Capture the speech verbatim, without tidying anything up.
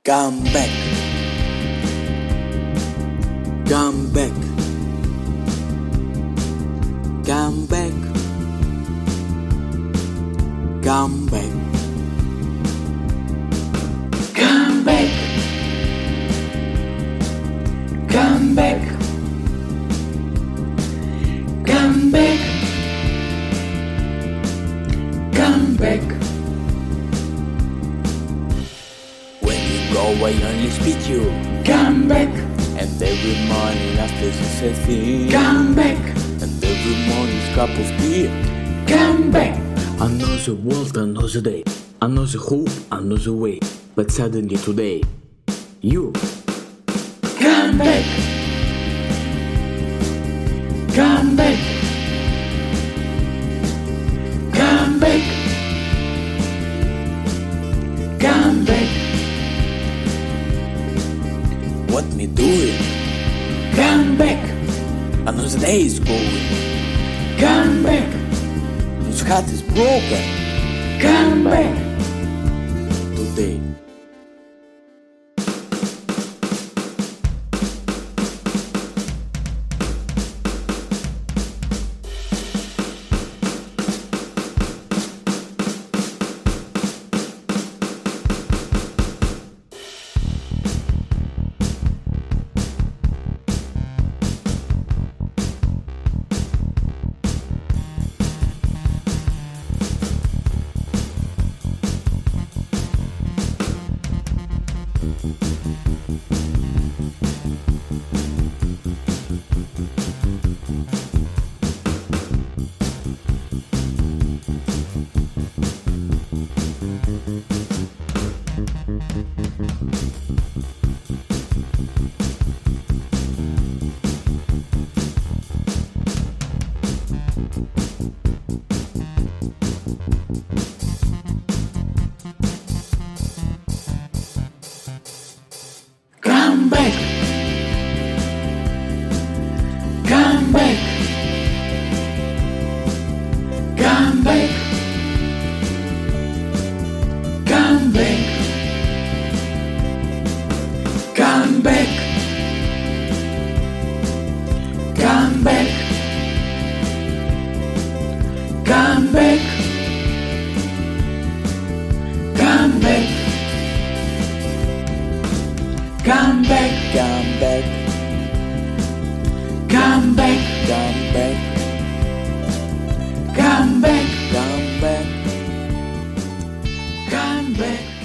Come back, come back, come back, come back, Come back, come back, come back, come back. when you go I only speak you, Come back, and every morning after success thing, come back, and every morning's cup of tea. come back, I know the world, I know the day, I know the hope, I know the way, but suddenly today, you come back, come back, come back, come back, what me doing? come back, Another day is going, come back, this heart is broken come back. today. Come back, come back, come back, come back, come back, come back, come back, come back. Come back, Come back, come back, come back, come back, come back. come back.